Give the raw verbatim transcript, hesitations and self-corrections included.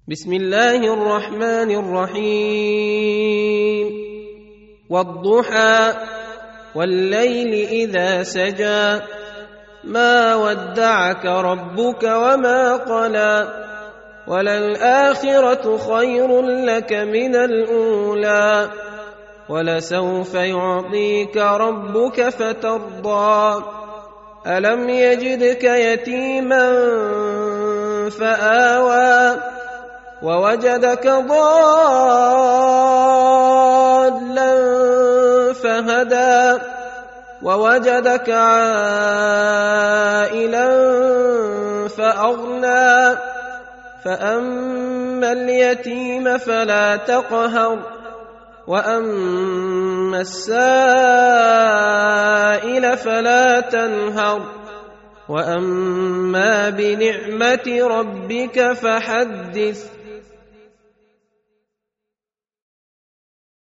بسم الله الرحمن الرحيم والضحى والليل إذا سجى ما ودعك ربك وما قلى وللآخرة خير لك من الأولى ولسوف يعطيك ربك فترضى ألم يجدك يتيما فآوى ووجدك ضالا فهدى ووجدك عائلا فأغنى فأما اليتيم فلا تقهر وأما السائل فلا تنهر وأما بنعمة ربك فحدث.